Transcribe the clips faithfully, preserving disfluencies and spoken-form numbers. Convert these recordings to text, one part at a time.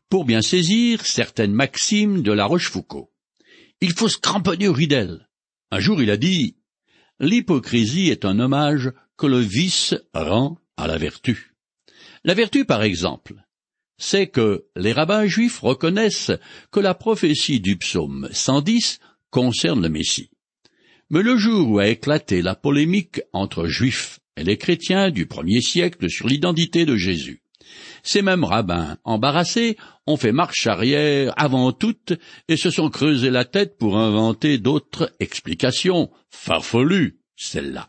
pour bien saisir certaines maximes de La Rochefoucauld. Il faut se cramponner au ridel. Un jour il a dit « L'hypocrisie est un hommage que le vice rend à la vertu. » La vertu, par exemple, c'est que les rabbins juifs reconnaissent que la prophétie du psaume cent dix concerne le Messie. Mais le jour où a éclaté la polémique entre juifs et les chrétiens du premier siècle sur l'identité de Jésus, ces mêmes rabbins embarrassés ont fait marche arrière avant toute et se sont creusé la tête pour inventer d'autres explications, farfelues, celles-là.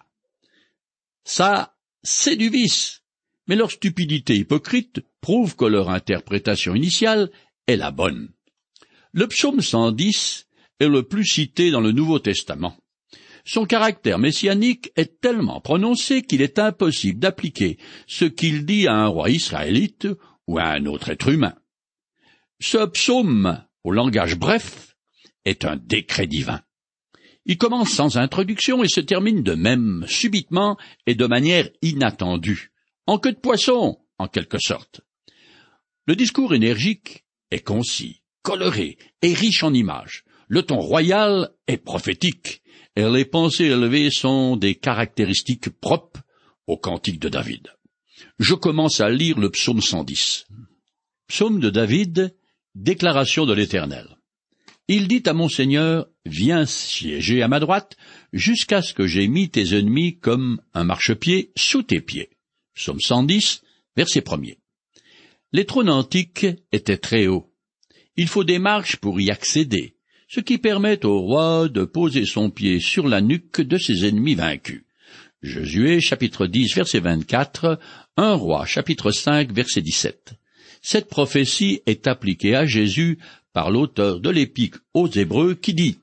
Ça, c'est du vice, mais leur stupidité hypocrite prouve que leur interprétation initiale est la bonne. Le psaume cent dix est le plus cité dans le Nouveau Testament. Son caractère messianique est tellement prononcé qu'il est impossible d'appliquer ce qu'il dit à un roi israélite ou à un autre être humain. Ce psaume, au langage bref, est un décret divin. Il commence sans introduction et se termine de même, subitement et de manière inattendue, en queue de poisson, en quelque sorte. Le discours énergique est concis, coloré et riche en images. Le ton royal est prophétique, et les pensées élevées sont des caractéristiques propres au cantique de David. Je commence à lire le psaume cent dix. Psaume de David, déclaration de l'Éternel. Il dit à mon Seigneur, viens siéger à ma droite, jusqu'à ce que j'aie mis tes ennemis comme un marchepied sous tes pieds. Psaume cent dix, verset premier. Les trônes antiques étaient très hauts. Il faut des marches pour y accéder, ce qui permet au roi de poser son pied sur la nuque de ses ennemis vaincus. Josué, chapitre dix, verset vingt-quatre, un roi, chapitre cinq, verset dix-sept. Cette prophétie est appliquée à Jésus par l'auteur de l'Épître aux Hébreux qui dit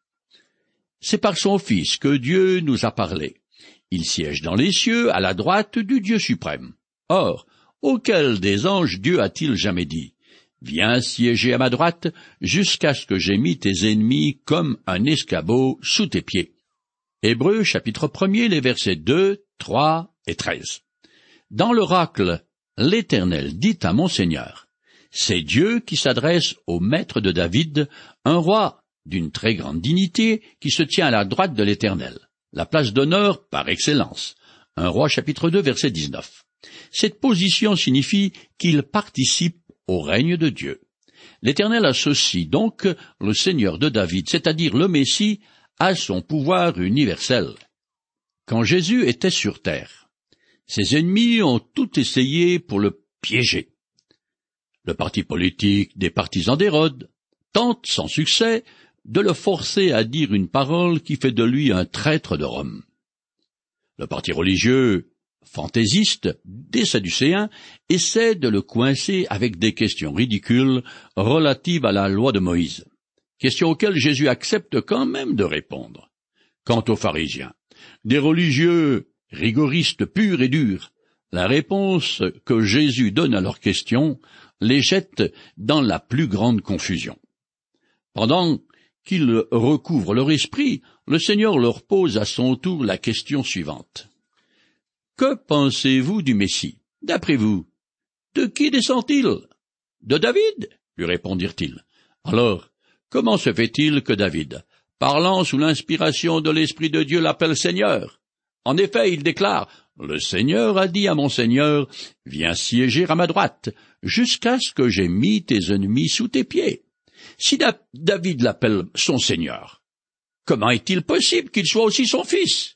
« C'est par son Fils que Dieu nous a parlé. Il siège dans les cieux à la droite du Dieu suprême. Or, auquel des anges Dieu a-t-il jamais dit ? Viens siéger à ma droite, jusqu'à ce que j'aie mis tes ennemis comme un escabeau sous tes pieds. » Hébreux, chapitre premier, les versets deux, trois et treize. Dans l'oracle, l'Éternel dit à mon Seigneur, c'est Dieu qui s'adresse au maître de David, un roi d'une très grande dignité qui se tient à la droite de l'Éternel, la place d'honneur par excellence. Un roi, chapitre deux, verset dix-neuf. Cette position signifie qu'il participe au règne de Dieu. L'Éternel associe donc le Seigneur de David, c'est-à-dire le Messie, à son pouvoir universel. Quand Jésus était sur terre, ses ennemis ont tout essayé pour le piéger. Le parti politique des partisans d'Hérode tente, sans succès, de le forcer à dire une parole qui fait de lui un traître de Rome. Le parti religieux fantaisiste des Sadducéens essaie de le coincer avec des questions ridicules relatives à la loi de Moïse, questions auxquelles Jésus accepte quand même de répondre. Quant aux pharisiens, des religieux rigoristes purs et durs, la réponse que Jésus donne à leurs questions les jette dans la plus grande confusion. Pendant qu'ils recouvrent leur esprit, le Seigneur leur pose à son tour la question suivante. Que pensez-vous du Messie? D'après vous, de qui descend-il? De David, lui répondirent-ils. Alors, comment se fait-il que David, parlant sous l'inspiration de l'Esprit de Dieu, l'appelle Seigneur? En effet, il déclare, « Le Seigneur a dit à mon Seigneur, viens siéger à ma droite, jusqu'à ce que j'aie mis tes ennemis sous tes pieds. » Si da- David l'appelle son Seigneur, comment est-il possible qu'il soit aussi son fils?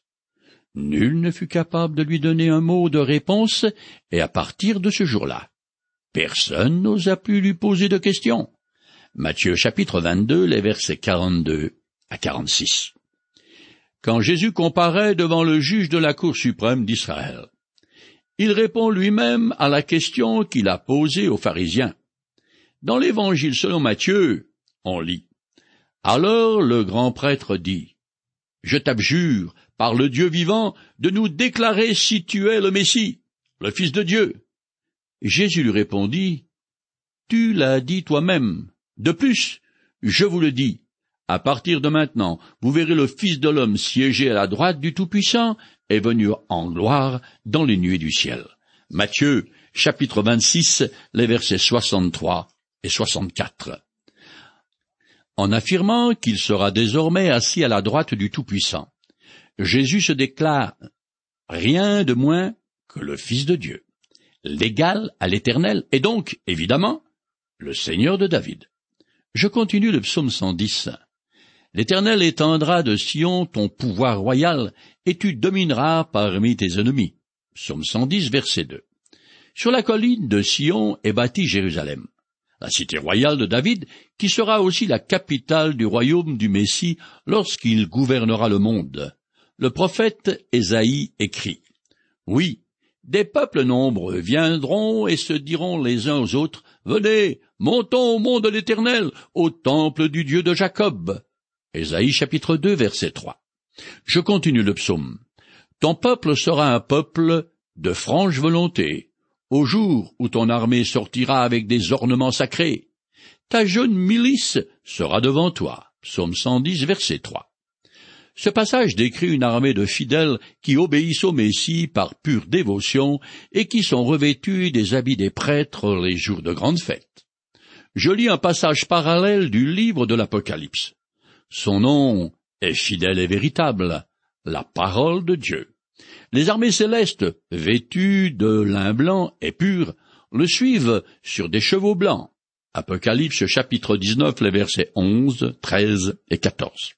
Nul ne fut capable de lui donner un mot de réponse, et à partir de ce jour-là, personne n'osa plus lui poser de questions. Matthieu chapitre vingt-deux, les versets quarante-deux à quarante-six. Quand Jésus comparaît devant le juge de la Cour suprême d'Israël, il répond lui-même à la question qu'il a posée aux pharisiens. Dans l'Évangile selon Matthieu, on lit « Alors le grand prêtre dit, « Je t'abjure, par le Dieu vivant, de nous déclarer si tu es le Messie, le Fils de Dieu. » Jésus lui répondit, « Tu l'as dit toi-même. De plus, je vous le dis, à partir de maintenant, vous verrez le Fils de l'homme siéger à la droite du Tout-Puissant et venir en gloire dans les nuées du ciel. » Matthieu, chapitre vingt-six, les versets soixante-trois et soixante-quatre, en affirmant qu'il sera désormais assis à la droite du Tout-Puissant. Jésus se déclare rien de moins que le Fils de Dieu, l'égal à l'Éternel, et donc, évidemment, le Seigneur de David. Je continue le psaume cent dix. L'Éternel étendra de Sion ton pouvoir royal, et tu domineras parmi tes ennemis. Psaume cent dix, verset deux. Sur la colline de Sion est bâtie Jérusalem, la cité royale de David, qui sera aussi la capitale du royaume du Messie lorsqu'il gouvernera le monde. Le prophète Ésaïe écrit, « Oui, des peuples nombreux viendront et se diront les uns aux autres, « Venez, montons au mont de l'Éternel, au temple du Dieu de Jacob. » Ésaïe chapitre deux, verset trois. Je continue le psaume. « Ton peuple sera un peuple de franche volonté, au jour où ton armée sortira avec des ornements sacrés. Ta jeune milice sera devant toi. » Psaume cent dix, verset trois. Ce passage décrit une armée de fidèles qui obéissent au Messie par pure dévotion et qui sont revêtus des habits des prêtres les jours de grandes fêtes. Je lis un passage parallèle du livre de l'Apocalypse. Son nom est fidèle et véritable, la parole de Dieu. Les armées célestes, vêtues de lin blanc et pur, le suivent sur des chevaux blancs. Apocalypse chapitre dix-neuf, les versets onze, treize et quatorze.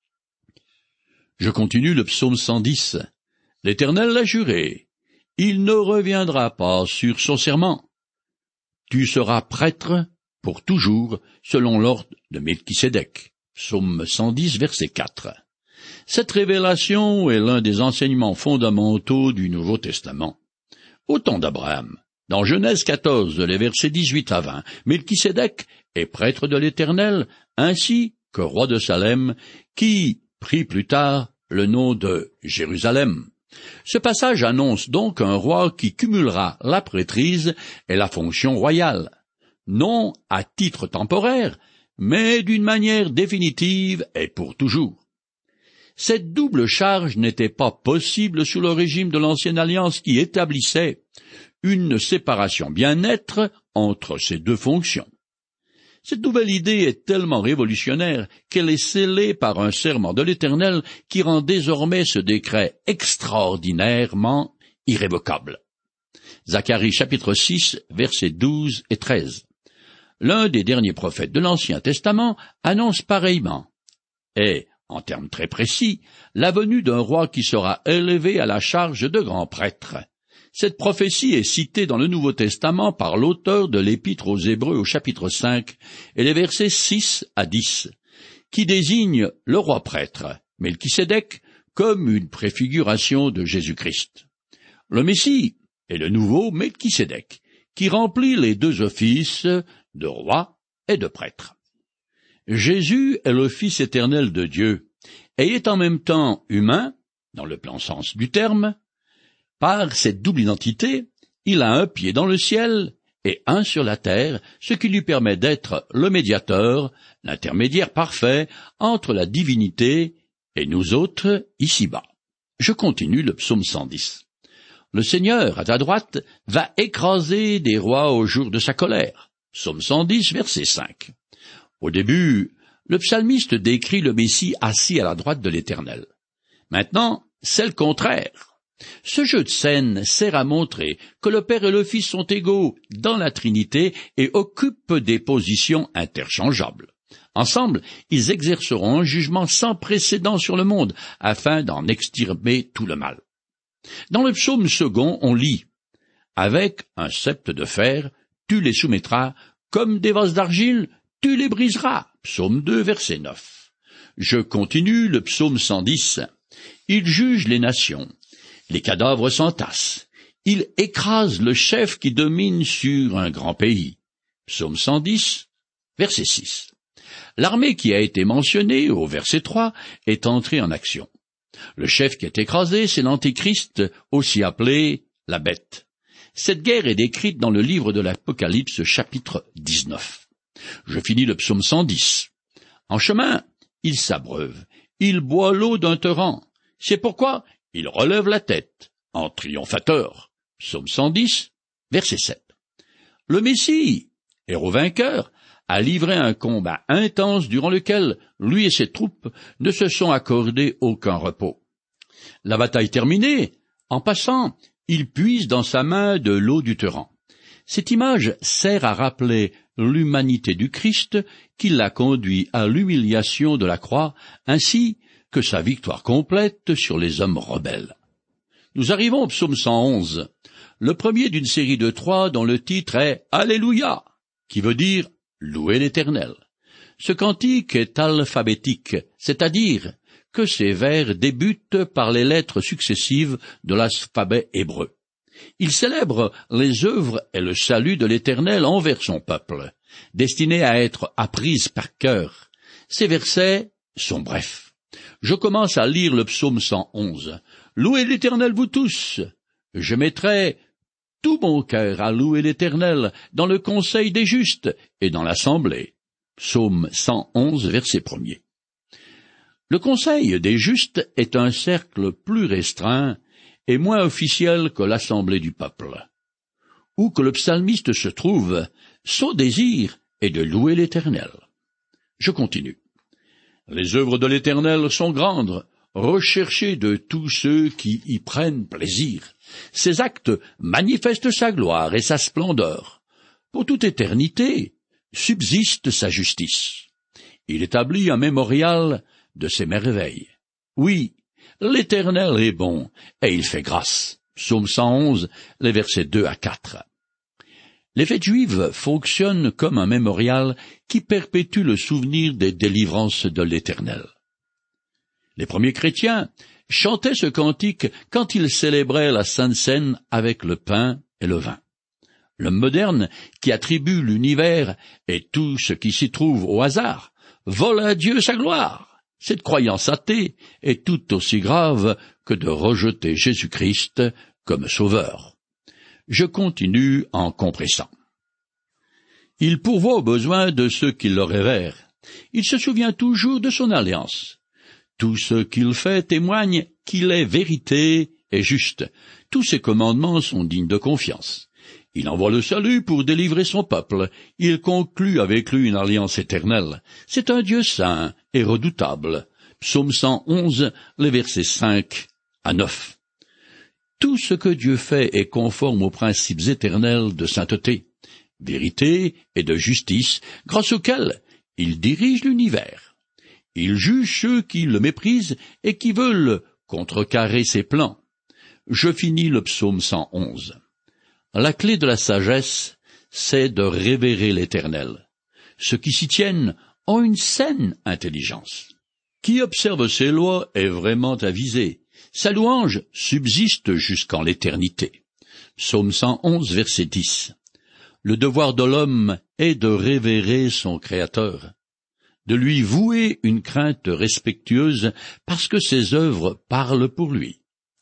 Je continue le psaume cent dix. L'Éternel l'a juré, il ne reviendra pas sur son serment. Tu seras prêtre pour toujours, selon l'ordre de Melchisédek. Psaume cent dix, verset quatre. Cette révélation est l'un des enseignements fondamentaux du Nouveau Testament. Au temps d'Abraham, dans Genèse quatorze, les versets dix-huit à vingt, Melchisédek est prêtre de l'Éternel, ainsi que roi de Salem, qui prit plus tard le nom de Jérusalem. Ce passage annonce donc un roi qui cumulera la prêtrise et la fonction royale, non à titre temporaire, mais d'une manière définitive et pour toujours. Cette double charge n'était pas possible sous le régime de l'Ancienne Alliance qui établissait une séparation bien nette entre ces deux fonctions. Cette nouvelle idée est tellement révolutionnaire qu'elle est scellée par un serment de l'Éternel qui rend désormais ce décret extraordinairement irrévocable. Zacharie chapitre six, versets douze et treize. L'un des derniers prophètes de l'Ancien Testament annonce pareillement, et, en termes très précis, la venue d'un roi qui sera élevé à la charge de grand prêtre. Cette prophétie est citée dans le Nouveau Testament par l'auteur de l'Épître aux Hébreux au chapitre cinq et les versets six à dix, qui désigne le roi prêtre, Melchisédek, comme une préfiguration de Jésus-Christ. Le Messie est le nouveau Melchisédek, qui remplit les deux offices de roi et de prêtre. Jésus est le Fils éternel de Dieu, et est en même temps humain, dans le plein sens du terme. Par cette double identité, il a un pied dans le ciel et un sur la terre, ce qui lui permet d'être le médiateur, l'intermédiaire parfait entre la divinité et nous autres ici-bas. Je continue le psaume cent dix. Le Seigneur, à ta droite, va écraser des rois au jour de sa colère. Psaume cent dix, verset cinq. Au début, le psalmiste décrit le Messie assis à la droite de l'Éternel. Maintenant, c'est le contraire. Ce jeu de scène sert à montrer que le Père et le Fils sont égaux dans la Trinité et occupent des positions interchangeables. Ensemble, ils exerceront un jugement sans précédent sur le monde, afin d'en extirper tout le mal. Dans le psaume second, on lit « Avec un sceptre de fer, tu les soumettras, comme des vases d'argile, tu les briseras. » Psaume deux, verset neuf. Je continue le psaume cent dix. Il juge les nations. Les cadavres s'entassent. Il écrase le chef qui domine sur un grand pays. Psaume cent dix, verset six. L'armée qui a été mentionnée au verset trois est entrée en action. Le chef qui est écrasé, c'est l'Antéchrist, aussi appelé la bête. Cette guerre est décrite dans le livre de l'Apocalypse, chapitre dix-neuf. Je finis le psaume cent dix. En chemin, il s'abreuve, il boit l'eau d'un torrent. C'est pourquoi il relève la tête, en triomphateur. Psaume cent dix, verset sept. Le Messie Héros vainqueur, a livré un combat intense durant lequel lui et ses troupes ne se sont accordé aucun repos. La bataille terminée, en passant, il puise dans sa main de l'eau du torrent. Cette image sert à rappeler l'humanité du Christ qui l'a conduit à l'humiliation de la croix, ainsi que sa victoire complète sur les hommes rebelles. Nous arrivons au psaume cent onze, le premier d'une série de trois dont le titre est « Alléluia », qui veut dire « Louer l'Éternel ». Ce cantique est alphabétique, c'est-à-dire que ses vers débutent par les lettres successives de l'alphabet hébreu. Il célèbre les œuvres et le salut de l'Éternel envers son peuple, destinées à être apprises par cœur. Ces versets sont brefs. Je commence à lire le psaume cent onze. « Louez l'Éternel, vous tous ! Je mettrai tout mon cœur à louer l'Éternel dans le conseil des justes et dans l'assemblée. » Psaume cent onze, verset premier. Le conseil des justes est un cercle plus restreint et moins officiel que l'assemblée du peuple. Où que le psalmiste se trouve, son désir est de louer l'Éternel. Je continue. Les œuvres de l'Éternel sont grandes, recherchées de tous ceux qui y prennent plaisir. Ses actes manifestent sa gloire et sa splendeur. Pour toute éternité subsiste sa justice. Il établit un mémorial de ses merveilles. Oui, l'Éternel est bon, et il fait grâce. Psaume cent onze, les versets deux à quatre. Les fêtes juives fonctionnent comme un mémorial qui perpétue le souvenir des délivrances de l'Éternel. Les premiers chrétiens chantaient ce cantique quand ils célébraient la Sainte Seine avec le pain et le vin. L'homme moderne, qui attribue l'univers et tout ce qui s'y trouve au hasard, vole à Dieu sa gloire. Cette croyance athée est tout aussi grave que de rejeter Jésus-Christ comme sauveur. Je continue en compressant. Il pourvoit aux besoins de ceux qui le révèrent. Il se souvient toujours de son alliance. Tout ce qu'il fait témoigne qu'il est vérité et juste. Tous ses commandements sont dignes de confiance. Il envoie le salut pour délivrer son peuple. Il conclut avec lui une alliance éternelle. C'est un Dieu saint et redoutable. Psaume cent onze, les versets cinq à neuf. Tout ce que Dieu fait est conforme aux principes éternels de sainteté, vérité et de justice, grâce auxquels il dirige l'univers. Il juge ceux qui le méprisent et qui veulent contrecarrer ses plans. Je finis le psaume cent onze. La clé de la sagesse, c'est de révérer l'Éternel. Ceux qui s'y tiennent ont une saine intelligence. Qui observe ses lois est vraiment avisé. Sa louange subsiste jusqu'en l'éternité. Psaume cent onze, verset dix. Le devoir de l'homme est de révérer son Créateur, de lui vouer une crainte respectueuse parce que ses œuvres parlent pour lui.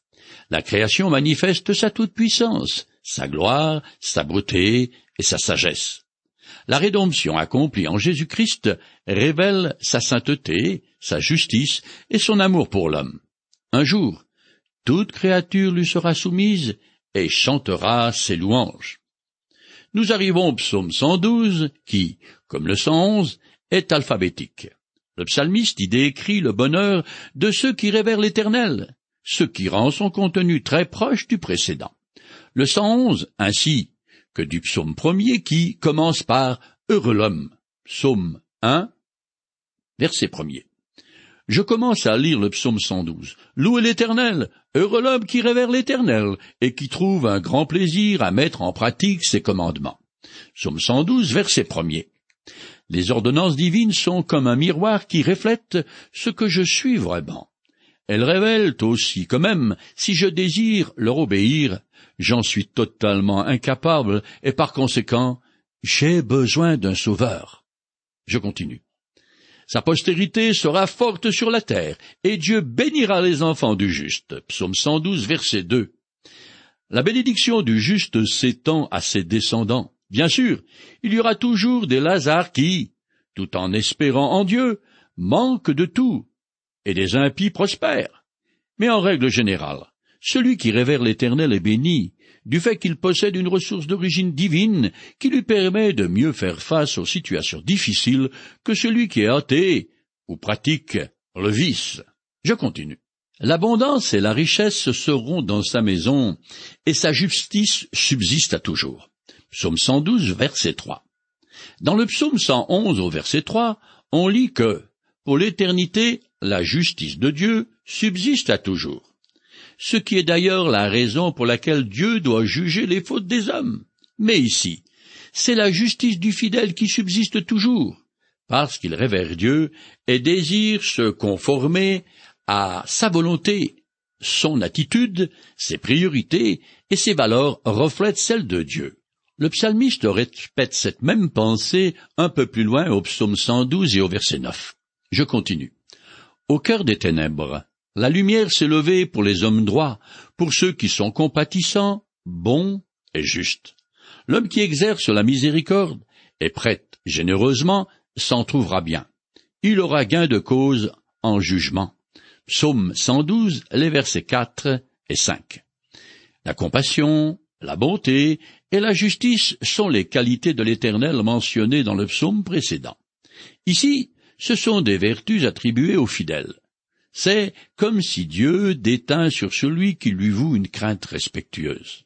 La création manifeste sa toute-puissance, sa gloire, sa beauté et sa sagesse. La rédemption accomplie en Jésus-Christ révèle sa sainteté, sa justice et son amour pour l'homme. Un jour, toute créature lui sera soumise et chantera ses louanges. Nous arrivons au psaume cent douze qui, comme le cent onze, est alphabétique. Le psalmiste y décrit le bonheur de ceux qui révèrent l'Éternel, ce qui rend son contenu très proche du précédent. Le cent onze, ainsi que du psaume premier qui commence par « Heureux l'homme », psaume un, verset premier. Je commence à lire le psaume cent douze. « Louez l'Éternel, heureux l'homme qui révère l'Éternel et qui trouve un grand plaisir à mettre en pratique ses commandements. » Psaume cent douze, verset premier. Les ordonnances divines sont comme un miroir qui reflète ce que je suis vraiment. Elles révèlent aussi que même si je désire leur obéir, j'en suis totalement incapable et par conséquent, j'ai besoin d'un sauveur. Je continue. Sa postérité sera forte sur la terre, et Dieu bénira les enfants du juste. Psaume cent douze, verset deux. La bénédiction du juste s'étend à ses descendants. Bien sûr, il y aura toujours des Lazare qui, tout en espérant en Dieu, manquent de tout, et des impies prospèrent. Mais en règle générale, celui qui révère l'Éternel est béni, du fait qu'il possède une ressource d'origine divine qui lui permet de mieux faire face aux situations difficiles que celui qui est athée ou pratique le vice. Je continue. L'abondance et la richesse seront dans sa maison, et sa justice subsiste à toujours. Psaume cent douze, verset trois. Dans le psaume cent onze, au verset trois, on lit que, pour l'éternité, la justice de Dieu subsiste à toujours. Ce qui est d'ailleurs la raison pour laquelle Dieu doit juger les fautes des hommes. Mais ici, c'est la justice du fidèle qui subsiste toujours, parce qu'il révère Dieu et désire se conformer à sa volonté. Son attitude, ses priorités et ses valeurs reflètent celles de Dieu. Le psalmiste répète cette même pensée un peu plus loin au psaume cent douze et au verset neuf. Je continue. Au cœur des ténèbres, la lumière s'est levée pour les hommes droits, pour ceux qui sont compatissants, bons et justes. L'homme qui exerce la miséricorde et prête généreusement s'en trouvera bien. Il aura gain de cause en jugement. Psaume cent douze, les versets quatre et cinq. La compassion, la bonté et la justice sont les qualités de l'Éternel mentionnées dans le psaume précédent. Ici, ce sont des vertus attribuées aux fidèles. C'est comme si Dieu déteint sur celui qui lui voue une crainte respectueuse.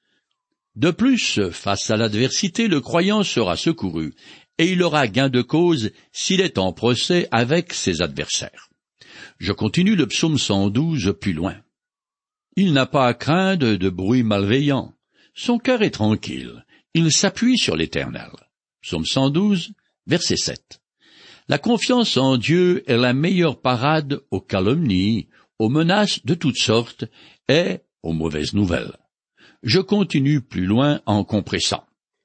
De plus, face à l'adversité, le croyant sera secouru, et il aura gain de cause s'il est en procès avec ses adversaires. Je continue le psaume cent douze plus loin. Il n'a pas à craindre de bruit malveillant. Son cœur est tranquille. Il s'appuie sur l'Éternel. Psaume cent douze, verset sept. La confiance en Dieu est la meilleure parade aux calomnies, aux menaces de toutes sortes et aux mauvaises nouvelles. Je continue plus loin en compressant.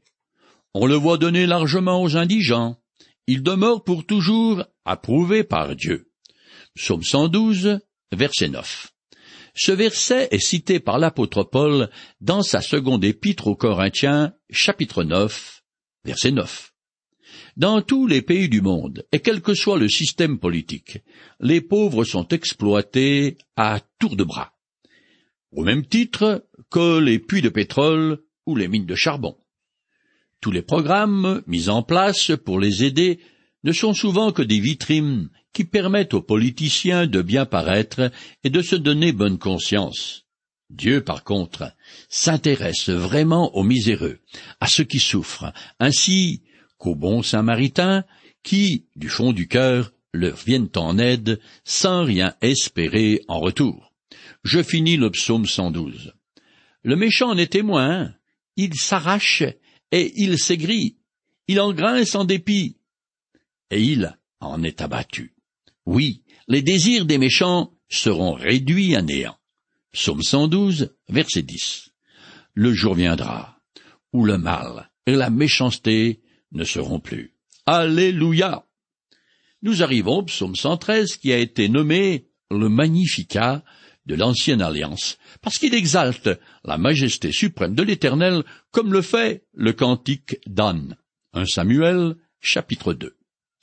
On le voit donner largement aux indigents. Il demeure pour toujours approuvé par Dieu. Psaume cent douze, verset neuf. Ce verset est cité par l'apôtre Paul dans sa seconde épître aux Corinthiens, chapitre neuf, verset neuf. Dans tous les pays du monde, et quel que soit le système politique, les pauvres sont exploités à tour de bras, au même titre que les puits de pétrole ou les mines de charbon. Tous les programmes mis en place pour les aider ne sont souvent que des vitrines qui permettent aux politiciens de bien paraître et de se donner bonne conscience. Dieu, par contre, s'intéresse vraiment aux miséreux, à ceux qui souffrent, ainsi qu'aux bons samaritains qui, du fond du cœur, leur viennent en aide sans rien espérer en retour. Je finis le psaume cent douze. Le méchant en est témoin, il s'arrache et il s'aigrit, il en grince en dépit, et il en est abattu. Oui, les désirs des méchants seront réduits à néant. Psaume cent douze, verset dix. Le jour viendra où le mal et la méchanceté ne seront plus. Alléluia! Nous arrivons au psaume cent treize qui a été nommé le Magnificat de l'Ancienne Alliance, parce qu'il exalte la majesté suprême de l'Éternel comme le fait le cantique d'Anne. un Samuel, chapitre deux.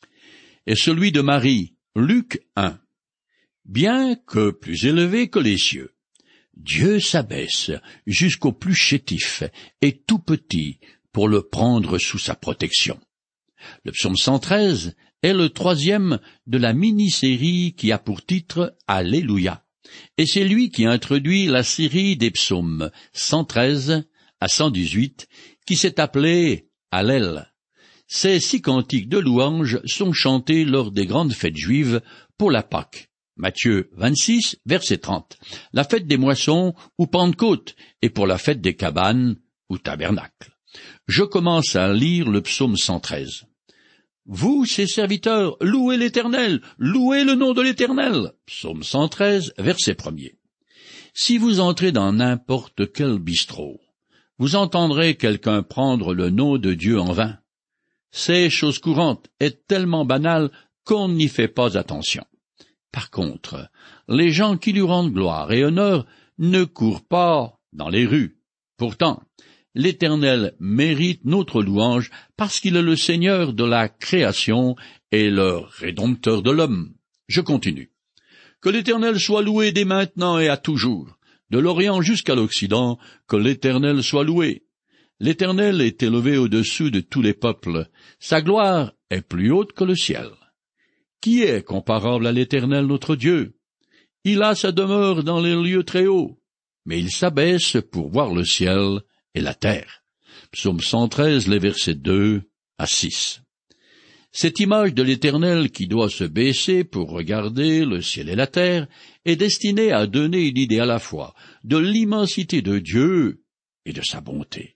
Et celui de Marie, Luc un. Bien que plus élevé que les cieux, Dieu s'abaisse jusqu'au plus chétif et tout petit pour le prendre sous sa protection. Le psaume cent treize est le troisième de la mini-série qui a pour titre Alléluia, et c'est lui qui introduit la série des psaumes cent treize à cent dix-huit qui s'est appelée Allel. Ces six cantiques de louange sont chantés lors des grandes fêtes juives pour la Pâque, Matthieu vingt-six, verset trente, la fête des moissons ou Pentecôte, et pour la fête des cabanes ou tabernacle. Je commence à lire le psaume cent treize. Vous, ses serviteurs, louez l'Éternel, louez le nom de l'Éternel. Psaume cent treize, verset premier. Si vous entrez dans n'importe quel bistrot, vous entendrez quelqu'un prendre le nom de Dieu en vain. C'est chose courante et tellement banale qu'on n'y fait pas attention. Par contre, les gens qui lui rendent gloire et honneur ne courent pas dans les rues. Pourtant, l'Éternel mérite notre louange parce qu'il est le Seigneur de la création et le Rédempteur de l'homme. Je continue. Que l'Éternel soit loué dès maintenant et à toujours. de l'Orient jusqu'à l'Occident, que l'Éternel soit loué. L'Éternel est élevé au-dessus de tous les peuples, sa gloire est plus haute que le ciel. Qui est comparable à l'Éternel notre Dieu? Il a sa demeure dans les lieux très hauts, mais il s'abaisse pour voir le ciel et la terre. Psaume cent treize, les versets deux à six. Cette image de l'Éternel qui doit se baisser pour regarder le ciel et la terre est destinée à donner une idée à la fois de l'immensité de Dieu et de sa bonté.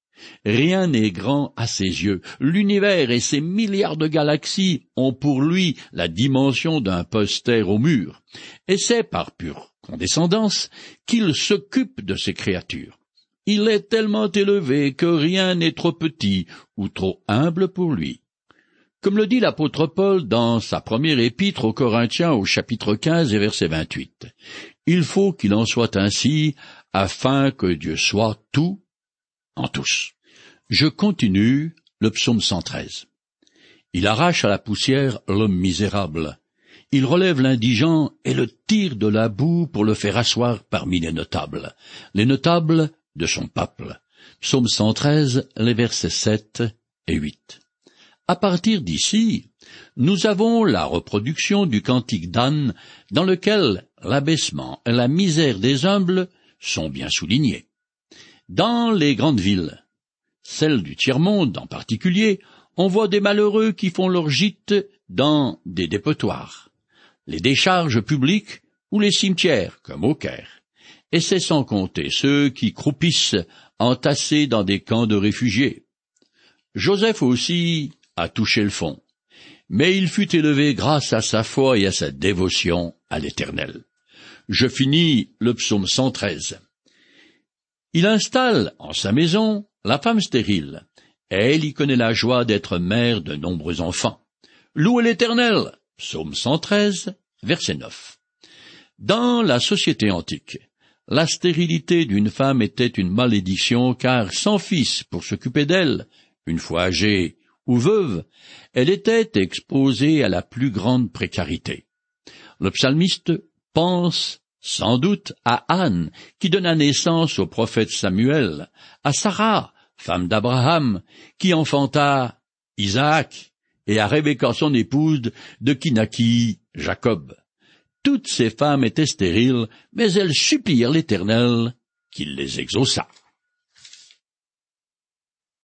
Rien n'est grand à ses yeux. L'univers et ses milliards de galaxies ont pour lui la dimension d'un poster au mur, et c'est par pure condescendance qu'il s'occupe de ses créatures. Il est tellement élevé que rien n'est trop petit ou trop humble pour lui. Comme le dit l'apôtre Paul dans sa première épître aux Corinthiens au chapitre quinze et verset vingt-huit, « Il faut qu'il en soit ainsi, afin que Dieu soit tout en tous. » Je continue le psaume cent treize. Il arrache à la poussière l'homme misérable. Il relève l'indigent et le tire de la boue pour le faire asseoir parmi les notables, les notables de son peuple. Psaume cent treize, les versets sept et huit. À partir d'ici, nous avons la reproduction du cantique d'Anne dans lequel l'abaissement et la misère des humbles sont bien soulignés. Dans les grandes villes, celles du tiers-monde en particulier, on voit des malheureux qui font leur gîte dans des dépotoirs, les décharges publiques ou les cimetières, comme au Caire. Et c'est sans compter ceux qui croupissent entassés dans des camps de réfugiés. Joseph aussi a touché le fond, mais il fut élevé grâce à sa foi et à sa dévotion à l'Éternel. Je finis le psaume cent treize. Il installe en sa maison la femme stérile, et elle y connaît la joie d'être mère de nombreux enfants. Louez l'Éternel, psaume cent treize, verset neuf. Dans la société antique, la stérilité d'une femme était une malédiction, car sans fils pour s'occuper d'elle, une fois âgée ou veuve, elle était exposée à la plus grande précarité. Le psalmiste pense sans doute à Anne, qui donna naissance au prophète Samuel, à Sarah, femme d'Abraham, qui enfanta Isaac, et à Rebecca, son épouse, de qui naquit Jacob. Toutes ces femmes étaient stériles, mais elles supplièrent l'Éternel qu'il les exauça.